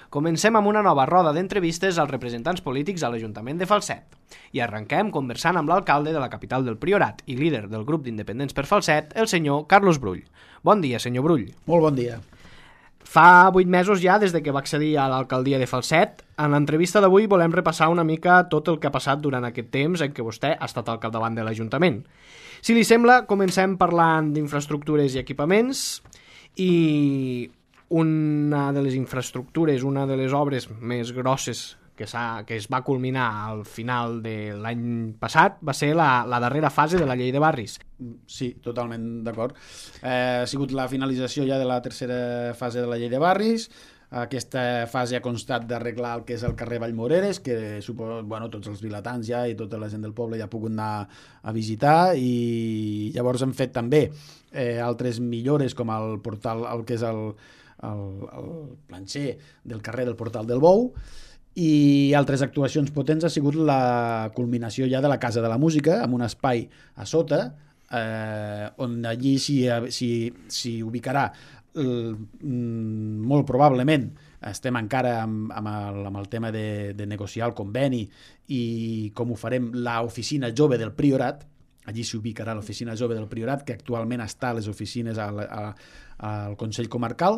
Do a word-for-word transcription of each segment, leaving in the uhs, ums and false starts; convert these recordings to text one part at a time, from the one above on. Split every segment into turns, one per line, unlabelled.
Comencem amb una nova roda d'entrevistes als representants polítics a l'Ajuntament de Falset. I arrenquem conversant amb l'alcalde de la capital del Priorat i líder del grup d'independents per Falset, el senyor Carlos Brull. Bon dia, senyor Brull.
Molt bon dia.
Fa vuit mesos ja des de que va accedir a l'alcaldia de Falset. En l'entrevista d'avui volem repassar una mica tot el que ha passat durant aquest temps en què vostè ha estat al capdavant de l'Ajuntament. Si li sembla, comencem parlant d'infraestructures i equipaments i una de les infraestructures, una de les obres més grosses que, que es va culminar al final de l'any passat va ser la, la darrera fase de la llei de barris.
Sí, totalment d'acord. Eh, ha sigut la finalització ja de la tercera fase de la llei de barris. Aquesta fase ha constat d'arreglar el que és el carrer Vallmoreres, que suposo, bueno, tots els vilatans ja i tota la gent del poble ja ha pogut anar a visitar, i llavors hem fet també eh, altres millores com el portal, el que és el, el, el planxer del carrer del Portal del Bou, i altres actuacions potents ha sigut la culminació ja de la Casa de la Música, amb un espai a sota, eh, on allí s'hi si, si ubicarà el, molt probablement estem encara amb, amb, el, amb el tema de, de negociar el conveni i com ho farem l'oficina jove del Priorat. Allí s'ubicarà l'oficina jove del Priorat, que actualment està a les oficines al, a, al Consell Comarcal,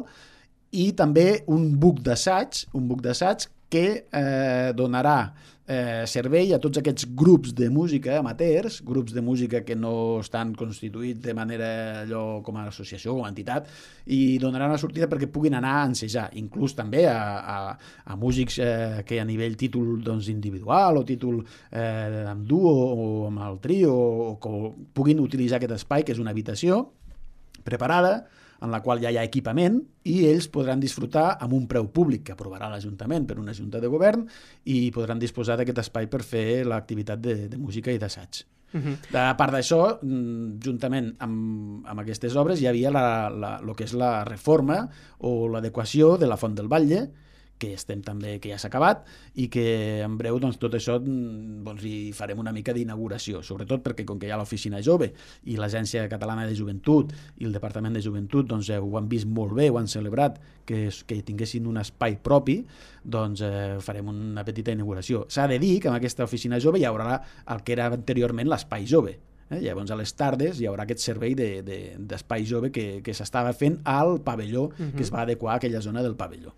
i també un buc d'assaig, un buc d'assaig que eh, donarà eh, servei a tots aquests grups de música amateurs, grups de música que no estan constituïts de manera allò com a associació, com a entitat, i donarà una sortida perquè puguin anar a ensejar, inclús també a, a, a músics eh, que a nivell títol doncs, individual o títol eh, amb duo o amb el trio, o que puguin utilitzar aquest espai, que és una habitació preparada, en la qual ja hi ha equipament, i ells podran disfrutar amb un preu públic que aprovarà l'Ajuntament per una junta de govern, i podran disposar d'aquest espai per fer l'activitat de, de música i d'assaig. Uh-huh. A part d'això, juntament amb, amb aquestes obres, hi havia la, la, lo que és la reforma o l'adequació de la Font del Batlle, que estem també, que ja s'ha acabat, i que en breu doncs, tot això doncs, hi farem una mica d'inauguració, sobretot perquè com que hi ha l'oficina jove i l'Agència Catalana de Joventut i el Departament de Joventut doncs, eh, ho han vist molt bé, ho han celebrat, que, que tinguessin un espai propi, doncs eh, farem una petita inauguració. S'ha de dir que en aquesta oficina jove hi haurà el que era anteriorment l'espai jove. Eh? Llavors a les tardes hi haurà aquest servei de, de, d'espai jove que, que s'estava fent al pavelló, uh-huh. que es va adequar a aquella zona del pavelló.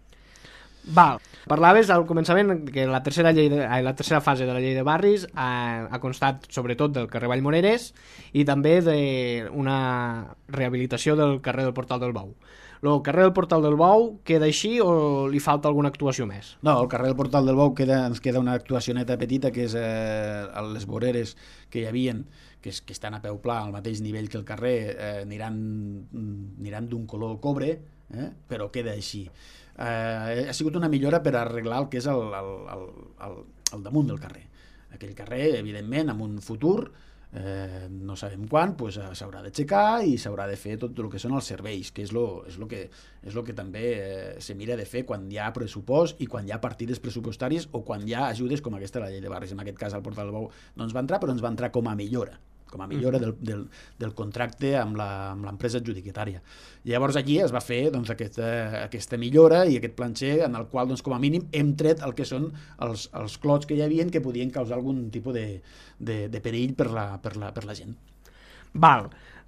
Val. Parlaves al començament que la tercera, llei de, la tercera fase de la llei de barris ha, ha constat sobretot del carrer Vallmoreres i també d'una rehabilitació del carrer del Portal del Bou. El carrer del Portal del Bou queda així o li falta alguna actuació més?
No, el carrer del Portal del Bou queda, ens queda una actuacioneta petita, que és eh, les voreres que hi havien, que, és, que estan a peu pla al mateix nivell que el carrer, eh, aniran, aniran d'un color cobre, eh, però queda així. Eh, ha sigut una millora per arreglar el que és el, el, el, el, el damunt del carrer. Aquell carrer, evidentment, en un futur, eh, no sabem quan, pues, s'haurà d'aixecar i s'haurà de fer tot el que són els serveis, que és lo, és lo que, és lo que també eh, se mira de fer quan hi ha pressupost i quan hi ha partides pressupostàries o quan hi ha ajudes com aquesta la llei de barris. En aquest cas el Portal del Bou no ens va entrar, però ens va entrar com a millora com a millora del, del, del contracte amb l'empresa adjudicatària. Llavors allí es va fer doncs, aquesta, aquesta millora i aquest planxer en el qual doncs, com a mínim hem tret el que són els, els clots que hi havia que podien causar algun tipus de, de, de perill per la, per, la, per la gent.
Val.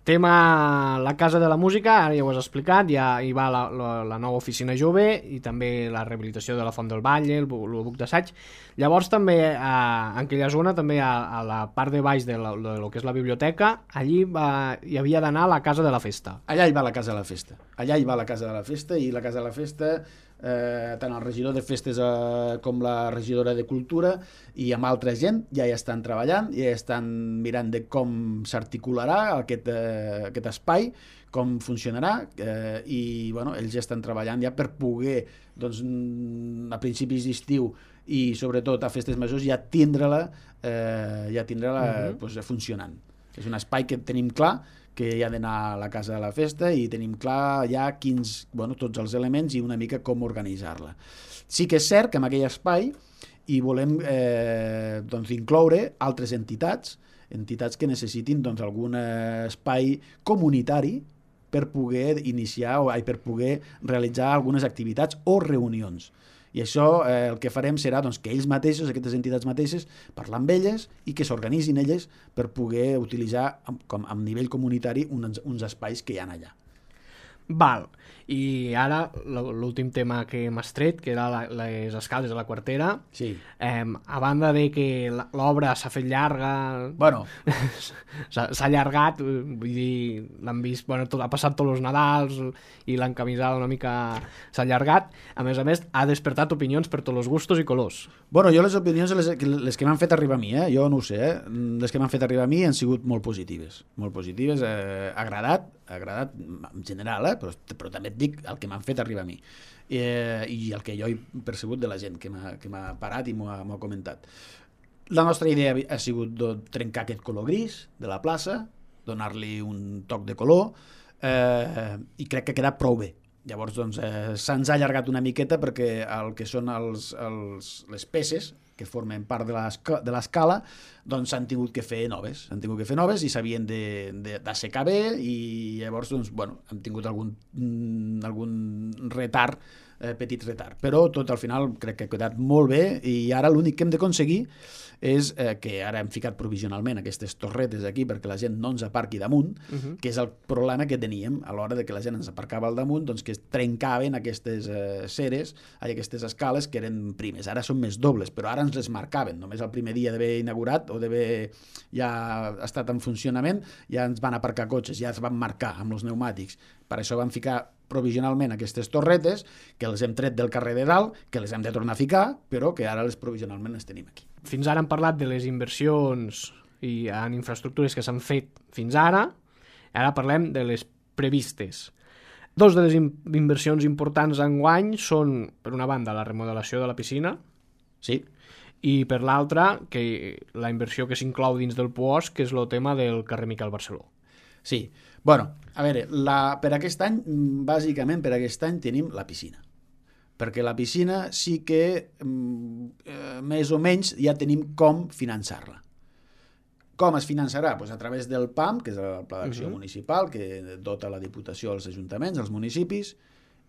Tema la Casa de la Música, ara ja ho has explicat, ja hi va la, la, la nova oficina jove i també la rehabilitació de la Font del Batlle, el, el buc d'assaig. Llavors també a, en aquella zona, també a, a la part de baix de, la, de lo que és la biblioteca, allí va, hi havia d'anar la Casa de la Festa.
Allà hi va la Casa de la Festa. Allà hi va la Casa de la Festa i la Casa de la Festa, eh, tant el regidor de Festes eh, com la regidora de Cultura i amb altra gent ja hi estan treballant, ja estan mirant de com s'articularà aquest, eh, aquest espai, com funcionarà, eh, i bueno, ells ja estan treballant ja per poder doncs, a principis d'estiu i sobretot a festes majors ja tindre-la eh, ja tindre-la uh-huh. doncs, funcionant. És un espai que tenim clar que hi ha d'anar a la Casa de la Festa i tenim clar ja quins, bueno, tots els elements i una mica com organitzar-la. Sí que és cert que en aquell espai hi volem eh, doncs, incloure altres entitats, entitats que necessitin doncs, algun espai comunitari per poder iniciar o per poder realitzar algunes activitats o reunions. I això eh, el que farem serà doncs, que ells mateixos, aquestes entitats mateixes, parlar amb elles i que s'organitzin elles per poder utilitzar com, a nivell comunitari uns, uns espais que hi ha allà.
Val, i ara l'últim tema que m'has tret, que era la, les escales de la Quartera.
Sí.
Eh, a banda de que l'obra s'ha fet llarga,
bueno.
s'ha allargat, vull dir, l'han vist, bueno, tot, ha passat tots els Nadals i l'encamisada una mica s'ha allargat. A més a més, ha despertat opinions per tots els gustos i colors.
Bueno, jo les opinions, les, les que m'han fet arribar a mi, eh? jo no ho sé, eh? les que m'han fet arribar a mi han sigut molt positives. Molt positives, eh, agradat, agradat en general, eh? però, però també et dic el que m'han fet arribar a mi eh, i el que jo he percebut de la gent que m'ha parat i m'ho ha, ha comentat. La nostra idea ha sigut de trencar aquest color gris de la plaça, donar-li un toc de color eh, i crec que ha quedat prou bé. Llavors doncs, eh, se'ns ha allargat una miqueta perquè el que són els, els, les peces que formen part de l'escala doncs s'han tingut que fer noves s'han tingut que fer noves i s'havien d'assecar bé i llavors doncs, bueno, hem tingut algun, algun retard, eh, petit retard, però tot al final crec que ha quedat molt bé i ara l'únic que hem d'aconseguir és eh, que ara hem ficat provisionalment aquestes torretes aquí perquè la gent no ens aparqui damunt, uh -huh. que és el problema que teníem a l'hora de que la gent ens aparcava al damunt, doncs que es trencaven aquestes eh, ceres, aquestes escales que eren primes, ara són més dobles, però ara ens les marcaven, només el primer dia d'haver inaugurat o d'haver ja estat en funcionament, ja ens van aparcar cotxes, ja es van marcar amb els pneumàtics, per això vam ficar provisionalment aquestes torretes, que les hem tret del carrer de dalt, que les hem de tornar a ficar, però que ara les provisionalment les tenim aquí.
Fins ara hem parlat de les inversions i en infraestructures que s'han fet fins ara, ara parlem de les previstes. Dos de les inversions importants enguany són, per una banda, la remodelació de la piscina,
sí,
i per l'altra, que la inversió que s'inclou dins del P U O S, que és el tema del carrer Miquel Barceló.
Sí, bueno, a veure, la, per aquest any, bàsicament per aquest any tenim la piscina, perquè la piscina sí que eh, més o menys ja tenim com finançar-la. Com es finançarà? Pues a través del P A M, que és el Pla d'Acció uh-huh. Municipal, que dota la Diputació als ajuntaments, als municipis,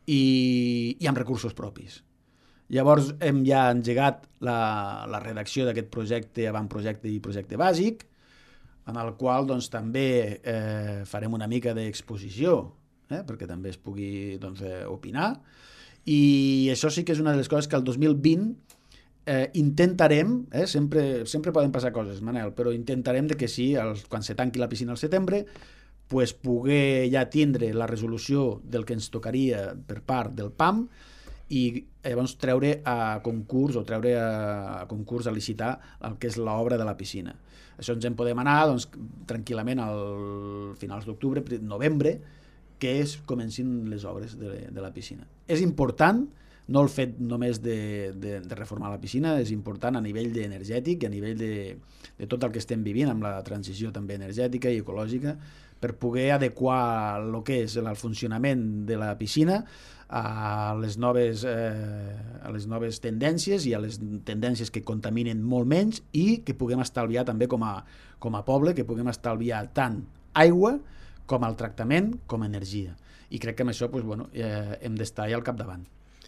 i, i amb recursos propis. Llavors hem ja engegat la, la redacció d'aquest projecte, avantprojecte i projecte bàsic, en el qual doncs, també eh, farem una mica d'exposició, eh, perquè també es pugui doncs, eh, opinar, i això sí que és una de les coses que el dos mil vint eh, intentarem, eh, sempre, sempre poden passar coses, Manel, però intentarem de que sí, els, quan se tanqui la piscina al setembre, pues, poder ja tindre la resolució del que ens tocaria per part del P A M i llavors treure a concurs o treure a, a concurs a licitar el que és l'obra de la piscina. Això ens en podem anar doncs, tranquil·lament al finals d'octubre, novembre, que es comencin les obres de, de la piscina. És important, no el fet només de, de, de reformar la piscina, és important a nivell energètic i a nivell de, de tot el que estem vivint amb la transició també energètica i ecològica per poder adequar el que és el funcionament de la piscina a les noves, eh, a les noves tendències i a les tendències que contaminen molt menys i que puguem estalviar també com a, com a poble, que puguem estalviar tant aigua com el tractament, com a energia. I crec que amb això pues, bueno, eh, hem d'estar al capdavant.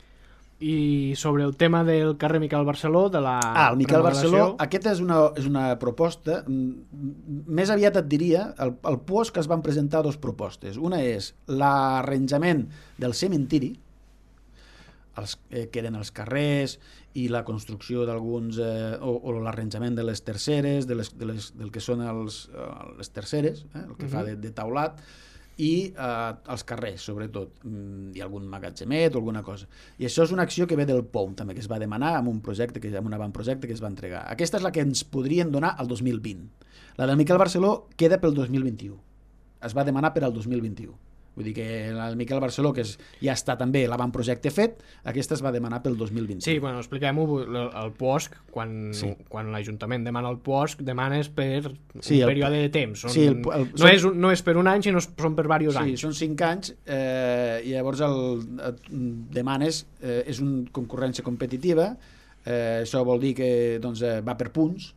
I sobre el tema del carrer Miquel Barceló, de la
Ah, el Miquel Barceló, aquesta és una, és una proposta, més aviat et diria, el, el P U O S que es van presentar dues propostes. Una és l'arranjament del cementiri, els, eh, que eren els carrers, i la construcció d'alguns, eh, o, o l'arranjament de les terceres, de les, de les, del que són els, eh, les terceres, eh, el que uh-huh. fa de, de taulat, i eh, els carrers, sobretot, i algun magatzemet o alguna cosa. I això és una acció que ve del P O M, també, que es va demanar amb un projecte, que, amb un avantprojecte que es va entregar. Aquesta és la que ens podrien donar el dos mil vint. La del Miquel Barceló queda pel dos mil vint-i-u. Es va demanar per al dos mil vint-i-u. Vull dir que el Miquel Barceló, que és, ja està també l'avantprojecte fet, aquesta es va demanar pel dos mil vint.
Sí, bueno, expliquem-ho, el P O S C, quan, sí. quan l'Ajuntament demana el P O S C, demana és per
sí,
un
el,
període de temps. Són,
sí, el, el,
no, són, és, no és per un any, sinó són per diversos
sí,
anys.
Sí, són cinc anys, eh, i llavors el, el demanes, eh, és una concurrència competitiva, eh, això vol dir que doncs, eh, va per punts,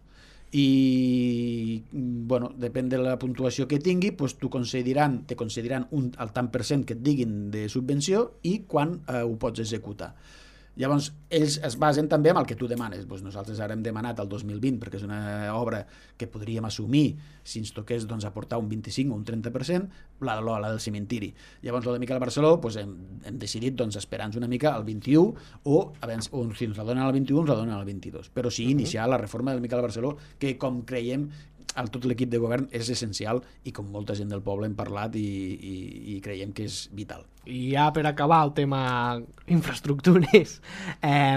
i bueno, depèn de la puntuació que tingui, doncs t'ho concediran, te concediran un, el tant per cent que et diguin de subvenció i quan eh, ho pots executar. Llavors, ells es basen també en el que tu demanes. Doncs nosaltres ara hem demanat el dos mil vint, perquè és una obra que podríem assumir si ens toqués doncs, aportar un vint-i-cinc o un trenta per cent, la, la, la del cementiri. Llavors, la de Miquel Barceló, doncs, hem, hem decidit doncs, esperar-nos una mica al vint-i-u, o, abans, o si ens la donen al vint-i-u, ens la donen al vint-i-dos. Però sí iniciar la reforma del Miquel Barceló, que com creiem el, tot l'equip de govern és essencial i com molta gent del poble hem parlat i, i, i creiem que és vital.
I ja per acabar el tema infraestructures, eh,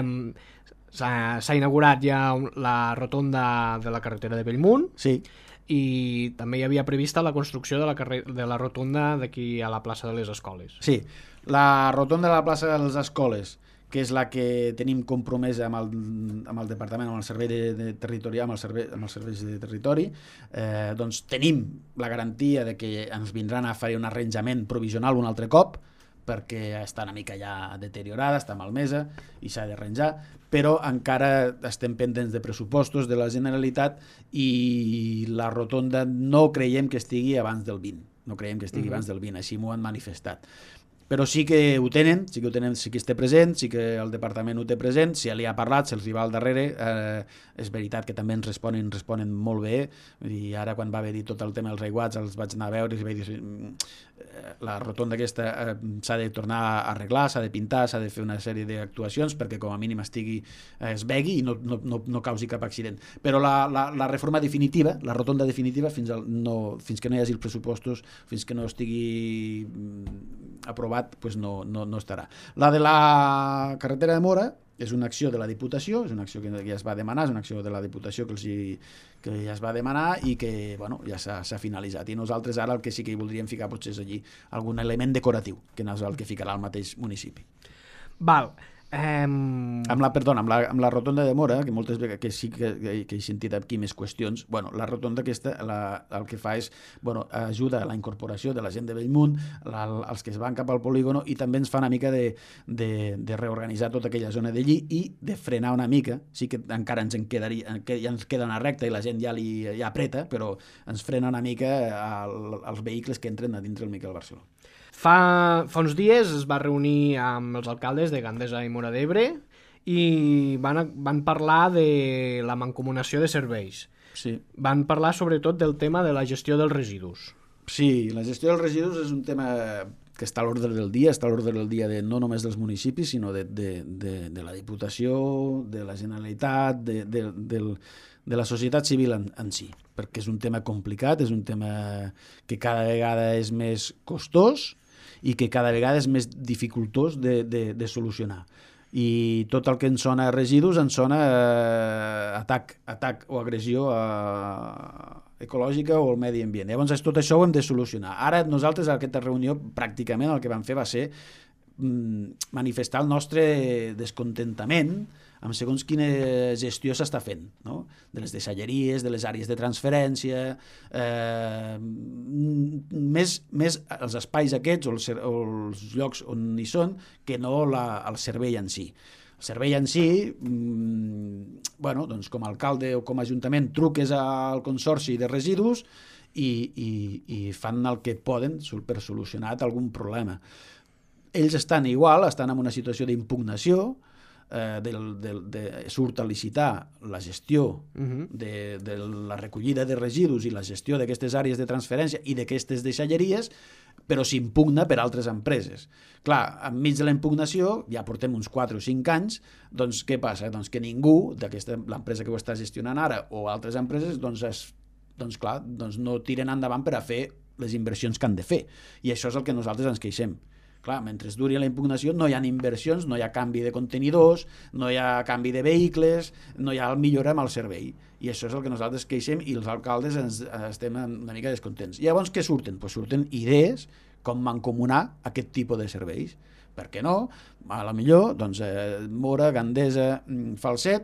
s'ha inaugurat ja la rotonda de la carretera de Bellmunt,
sí.
I també hi havia prevista la construcció de la, de la rotonda d'aquí a la plaça de les Escoles.
Sí, la rotonda de la plaça de les Escoles, que és la que tenim compromesa amb el, amb el departament, amb el servei de, de territori, amb, el servei, amb els serveis de territori, eh, doncs tenim la garantia de que ens vindran a fer un arranjament provisional un altre cop, perquè està una mica ja deteriorada, està malmesa i s'ha d'arranjar, però encara estem pendents de pressupostos de la Generalitat i la rotonda no creiem que estigui abans del vint, no creiem que estigui mm-hmm. abans del vint, així m'ho han manifestat. Però sí que ho tenen, sí que ho tenen, sí que està present, sí que el departament ho té present, si li ha parlat, se'ls hi va al darrere, eh, és veritat que també ens responen, responen molt bé, i ara quan va haver-hi tot el tema dels aiguats els vaig anar a veure i vaig dir la rotonda aquesta eh, s'ha de tornar a arreglar, s'ha de pintar, s'ha de fer una sèrie d'actuacions perquè com a mínim estigui, eh, es vegui i no, no, no, no causi cap accident. Però la, la, la reforma definitiva, la rotonda definitiva, fins, al, no, fins que no hi hagi els pressupostos, fins que no estigui aprovat, pues no, no, no estarà. La de la carretera de Mora és una acció de la Diputació, és una acció que ja es va demanar, és una acció de la Diputació que, els hi, que ja es va demanar i que bueno, ja s'ha finalitzat. I nosaltres ara el que sí que hi voldríem ficar potser és allí algun element decoratiu, que no és el que ficarà el mateix municipi.
Val. Um...
Amb la, perdona, amb la, amb la rotonda de Mora, que moltes vegades que sí que, que, que he sentit aquí més qüestions, bueno, la rotonda aquesta la, el que fa és bueno, ajuda a la incorporació de la gent de Bellmunt, la, els que es van cap al polígono, i també ens fa una mica de, de, de reorganitzar tota aquella zona d'allí i de frenar una mica. Sí que encara ens en quedaria, que ja ens queda una recta i la gent ja li ja apreta, però ens frena una mica el, els vehicles que entren a dintre el Miquel Barceló.
Fa, fa uns dies es va reunir amb els alcaldes de Gandesa i Móra d'Ebre i van, van parlar de la mancomunació de serveis.
Sí.
Van parlar sobretot del tema de la gestió dels residus.
Sí, la gestió dels residus és un tema que està a l'ordre del dia, està a l'ordre del dia de, no només dels municipis, sinó de, de, de, de la Diputació, de la Generalitat, de, de, del, de la societat civil en, en si, perquè és un tema complicat, és un tema que cada vegada és més costós i que cada vegada és més dificultós de, de, de solucionar. I tot el que en sona residus en sona eh, atac, atac o agressió a, ecològica o al medi ambient. Llavors tot això ho hem de solucionar. Ara nosaltres a aquesta reunió pràcticament el que vam fer va ser mm, manifestar el nostre descontentament amb segons quina gestió s'està fent, no? De les deixalleries, de les àrees de transferència, eh, més, més els espais aquests o els, o els llocs on hi són que no la, el servei en si. El servei en si, mmm, bueno, doncs com a alcalde o com a ajuntament truques al consorci de residus i, i, i fan el que poden per solucionar algun problema. Ells estan igual, estan en una situació d'impugnació, Eh, del, del, de, surt a licitar la gestió uh-huh. de, de la recollida de residus i la gestió d'aquestes àrees de transferència i d'aquestes deixalleries, però s'impugna per altres empreses. Clar, enmig de la impugnació, ja portem uns quatre o cinc anys, doncs què passa? Doncs que ningú, d'aquesta l'empresa que ho està gestionant ara o altres empreses, doncs, es, doncs clar, doncs no tiren endavant per a fer les inversions que han de fer. I això és el que nosaltres ens queixem. Clar, mentre duri la impugnació no hi ha inversions, no hi ha canvi de contenidors, no hi ha canvi de vehicles, no hi ha millora amb el servei. I això és el que nosaltres queixem i els alcaldes ens, estem una mica descontents. I llavors què surten? Pues surten idees com mancomunar aquest tipus de serveis. Per què no? A la millor, doncs, eh, Mora, Gandesa, Falset,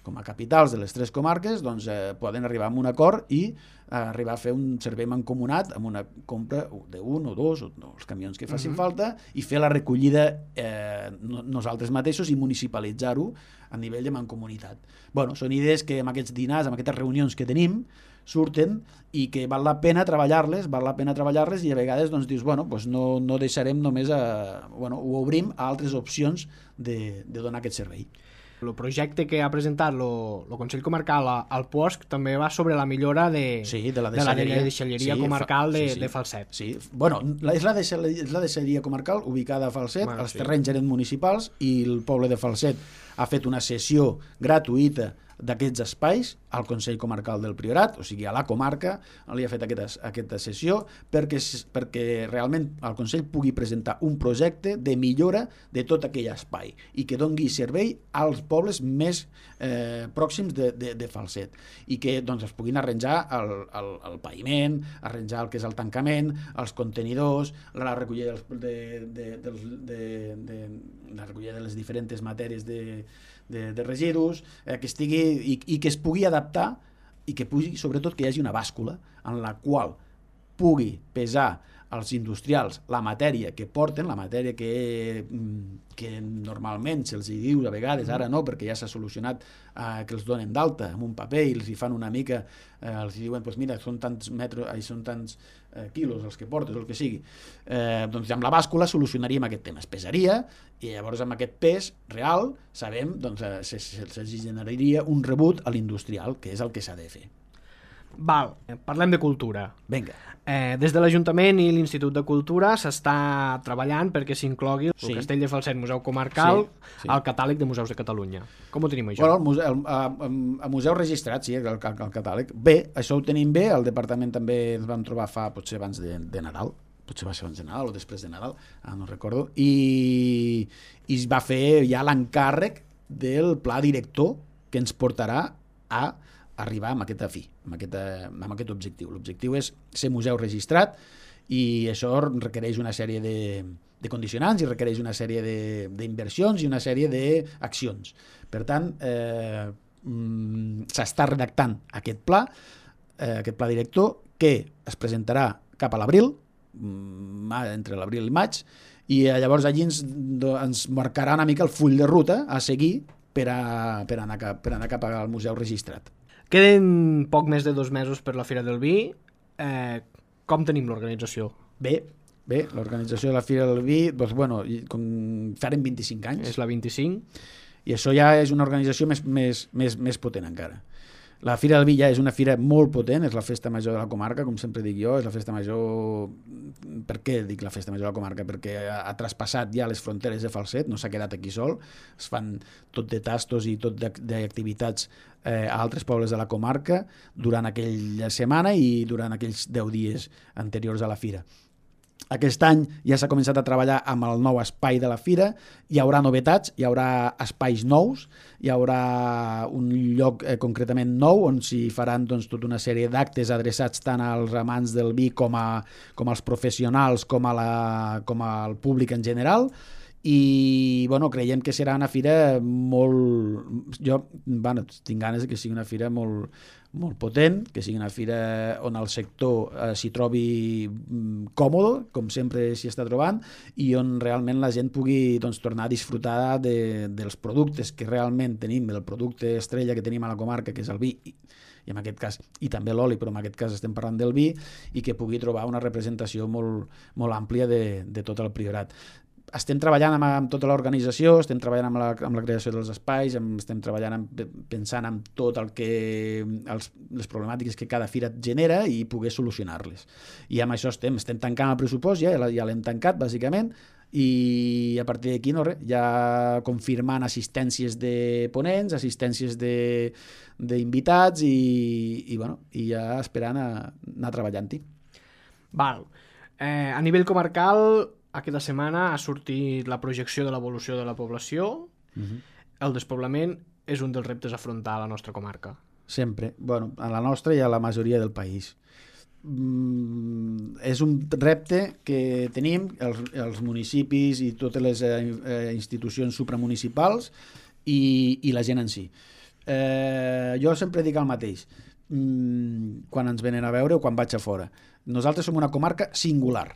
com a capitals de les tres comarques, doncs eh, poden arribar a un acord i eh, arribar a fer un servei mancomunat amb una compra d'un o dos o no, els camions que facin uh-huh. falta i fer la recollida eh, nosaltres mateixos i municipalitzar-ho a nivell de mancomunitat. Bueno, són idees que amb aquests dinars, amb aquestes reunions que tenim, surten i que val la pena treballar-les, val la pena treballar-les i a vegades doncs dius, bueno, doncs no, no deixarem només a, bueno, ho obrim a altres opcions de, de donar aquest servei.
El projecte que ha presentat el Consell Comarcal al P O S C també va sobre la millora de,
sí, de la
deixalleria, de la deixalleria sí, comarcal de, sí, sí. de Falset.
Sí, bueno, és la deixalleria, és la deixalleria comarcal ubicada a Falset, bueno, els sí. terrenys eren municipals i el poble de Falset ha fet una sessió gratuïta d'aquests espais al Consell Comarcal del Priorat, o sigui, a la comarca, li ha fet aquesta, aquesta sessió perquè, perquè realment el Consell pugui presentar un projecte de millora de tot aquell espai i que dongui servei als pobles més eh, pròxims de, de, de Falset i que doncs, es puguin arranjar el, el, el paviment, arranjar el que és el tancament, els contenidors, la recollida de, de, de, de, de, la recollida de les diferents matèries de De, de residus, eh, que estigui i, i que es pugui adaptar i que pugui, sobretot, que hi hagi una bàscula en la qual pugui pesar als industrials la matèria que porten, la matèria que, que normalment se'ls diu a vegades, ara no, perquè ja s'ha solucionat eh, que els donen d'alta amb un paper i els hi fan una mica, eh, els diuen, pues mira, són tants metres, ai, són tants eh, quilos els que portes, o el que sigui. Eh, doncs amb la bàscula solucionaríem aquest tema. Es pesaria i llavors amb aquest pes real sabem, doncs, eh, se, se, se generaria un rebut a l'industrial, que és el que s'ha de fer.
Val, parlem de cultura.
Vinga.
Eh, des de l'Ajuntament i l'Institut de Cultura s'està treballant perquè s'inclogui
sí.
el Castell de Falset Museu Comarcal
sí, sí.
al catàleg de museus de Catalunya. Com ho tenim, això?
Bueno, el museu, el, el, el museu registrat, sí, el, el, el catàleg. Bé, això ho tenim bé, el departament també ens vam trobar fa, potser abans de, de Nadal, potser va ser abans de Nadal o després de Nadal, ah, no recordo, i, i es va fer ja l'encàrrec del pla director que ens portarà a arribar amb aquesta fi, amb, aquesta, amb aquest objectiu. L'objectiu és ser museu registrat i això requereix una sèrie de, de condicionants i requereix una sèrie d'inversions i una sèrie d'accions. Per tant, eh, s'està redactant aquest pla, eh, aquest pla director, que es presentarà cap a l'abril, entre l'abril i maig, i llavors allí ens, ens marcarà una mica el full de ruta a seguir per, a, per, anar, cap, per anar cap al museu registrat.
Queden poc més de dos mesos per la Fira del Vi. Eh, com tenim l'organització?
Bé, bé, l'organització de la Fira del Vi, doncs, bueno, com farem vint-i-cinc anys.
És la vint-i-cinc.
I això ja és una organització més, més, més, més potent encara. La Fira del Vi ja és una fira molt potent, és la festa major de la comarca, com sempre dic jo, és la festa major... Per què dic la festa major de la comarca? Perquè ha, ha traspassat ja les fronteres de Falset, no s'ha quedat aquí sol, es fan tot de tastos i tot d'activitats eh, a altres pobles de la comarca durant aquella setmana i durant aquells deu dies anteriors a la fira. Aquest any ja s'ha començat a treballar amb el nou espai de la fira, hi haurà novetats, hi haurà espais nous, hi haurà un lloc eh, concretament nou on s'hi faran doncs, tota una sèrie d'actes adreçats tant als amants del vi com, a, com als professionals com, a la, com al públic en general i bueno, creiem que serà una fira molt... Jo bueno, tinc ganes que sigui una fira molt, molt potent, que sigui una fira on el sector eh, s'hi trobi còmode, com sempre s'hi està trobant, i on realment la gent pugui doncs, tornar a disfrutar de, dels productes que realment tenim, del producte estrella que tenim a la comarca, que és el vi, i, i en aquest cas, i també l'oli, però en aquest cas estem parlant del vi, i que pugui trobar una representació molt, molt àmplia de, de tot el Priorat. Estem treballant amb, amb tota l'organització, estem treballant amb la, amb la creació dels espais, amb, estem treballant amb, pensant en tot el que els, les problemàtiques que cada fira genera i poder solucionar-les. I amb això estem, estem tancant el pressupost, ja, ja l'hem tancat, bàsicament, i a partir d'aquí no, res, ja confirmant assistències de ponents, assistències d'invitats i, i, bueno, i ja esperant a anar treballant-hi.
Val. Eh, a nivell comarcal, aquesta setmana ha sortit la projecció de l'evolució de la població. Uh-huh. El despoblament és un dels reptes a afrontar a la nostra comarca. Sempre.
Bueno, a la nostra i a la majoria del país. Mm, és un repte que tenim els, els municipis i totes les eh, institucions supramunicipals i, i la gent en si. eh, jo sempre dic el mateix, mm, quan ens venen a veure o quan vaig a fora. Nosaltres som una comarca singular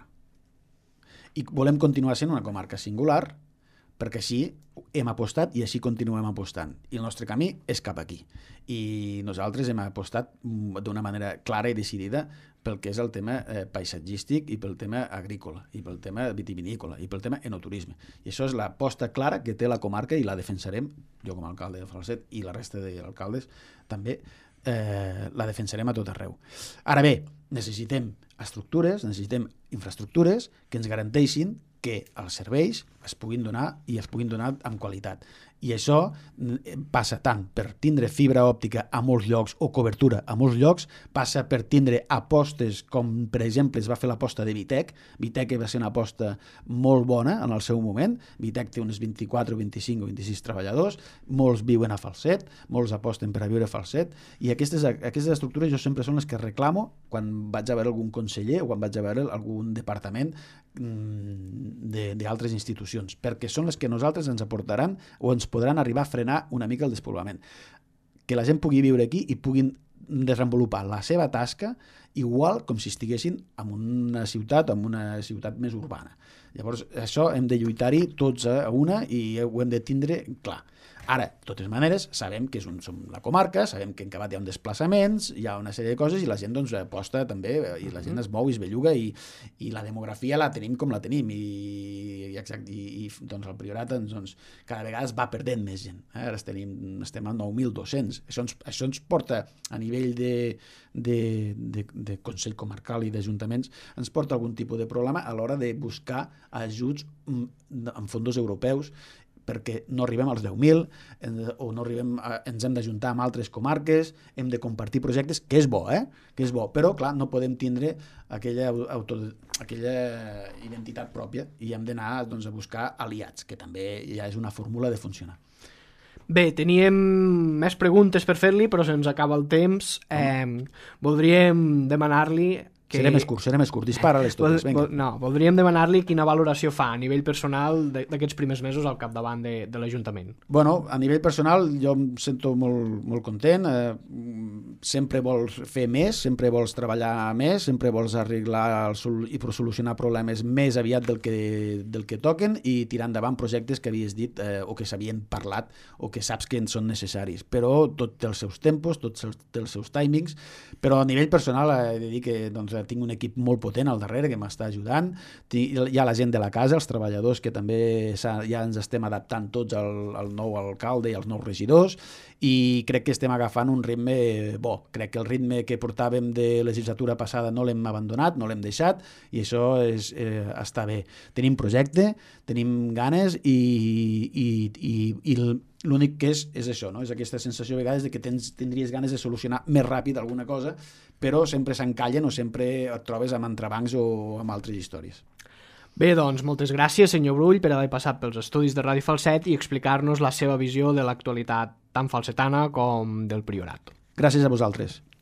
i volem continuar sent una comarca singular perquè així hem apostat i així continuem apostant. I el nostre camí és cap aquí. I nosaltres hem apostat d'una manera clara i decidida pel que és el tema eh, paisatgístic i pel tema agrícola, i pel tema vitivinícola, i pel tema enoturisme. I això és l'aposta clara que té la comarca i la defensarem, jo com a alcalde de Falset i la resta d'alcaldes també, eh, la defensarem a tot arreu. Ara bé, necessitem estructures, necessitem infraestructures que ens garanteixin que els serveis es puguin donar i es puguin donar amb qualitat. I això passa tant per tindre fibra òptica a molts llocs o cobertura a molts llocs, passa per tindre apostes com, per exemple, es va fer l'aposta de Vitec. Vitec va ser una aposta molt bona en el seu moment. Vitec té uns vint-i-quatre, vint-i-cinc o vint-i-sis treballadors, molts viuen a Falset, molts aposten per a viure a Falset, i aquestes, aquestes estructures jo sempre són les que reclamo quan vaig a veure algun conseller o quan vaig a veure algun departament d'altres institucions, perquè són les que nosaltres ens aportaran o ens podran arribar a frenar una mica el despoblament. Que la gent pugui viure aquí i puguin desenvolupar la seva tasca igual com si estiguessin en una ciutat, en una ciutat més urbana. Llavors, això hem de lluitar-hi tots a una i ho hem de tindre clar. Ara, de totes maneres, sabem que és un, som la comarca, sabem que en Cabat hi ha un desplaçaments, hi ha una sèrie de coses i la gent doncs, aposta també, i la gent es mou i es belluga i, i la demografia la tenim com la tenim i, i, exacte, i, i doncs, el Priorat doncs, cada vegada es va perdent més gent. Eh? Ara tenim, estem a nou mil dos-cents. Això ens, això ens porta a nivell de, de, de, de Consell Comarcal i d'Ajuntaments, ens porta algun tipus de problema a l'hora de buscar ajuts en fons europeus perquè no arribem als deu mil o no arribem a, ens hem d'ajuntar amb altres comarques, hem de compartir projectes, que és bo, eh? que és bo, però clar, no podem tindre aquella, auto, aquella identitat pròpia i hem d'anar doncs, a buscar aliats, que també ja és una fórmula de funcionar.
Bé, teníem més preguntes per fer-li, però se'ns acaba el temps. Eh, voldríem demanar-li que...
Seré més curt, seré més curt, dispara-les totes, vinga.
No, voldríem demanar-li quina valoració fa a nivell personal d'aquests primers mesos al capdavant de, de l'Ajuntament.
Bueno, a nivell personal jo em sento molt, molt content, eh, sempre vols fer més, sempre vols treballar més, sempre vols arreglar el, i solucionar problemes més aviat del que, del que toquen i tirar endavant projectes que havies dit eh, o que s'havien parlat o que saps que en són necessaris, però tot té els seus tempos, tot té els seus timings, però a nivell personal he de dir que doncs, tinc un equip molt potent al darrere que m'està ajudant, hi ha la gent de la casa, els treballadors que també ja ens estem adaptant tots al, al nou alcalde i als nous regidors i crec que estem agafant un ritme bo. Crec que el ritme que portàvem de legislatura passada no l'hem abandonat, no l'hem deixat i això és, eh, està bé. Tenim projecte, tenim ganes i, i, i, i l'únic que és és això, no? És aquesta sensació a vegades de que tens, tindries ganes de solucionar més ràpid alguna cosa, però sempre s'encallen o sempre et trobes amb entrebancs o amb altres històries.
Bé, doncs, moltes gràcies, senyor Brull, per haver passat pels estudis de Ràdio Falset i explicar-nos la seva visió de l'actualitat tant falsetana com del Priorat.
Gràcies a vosaltres.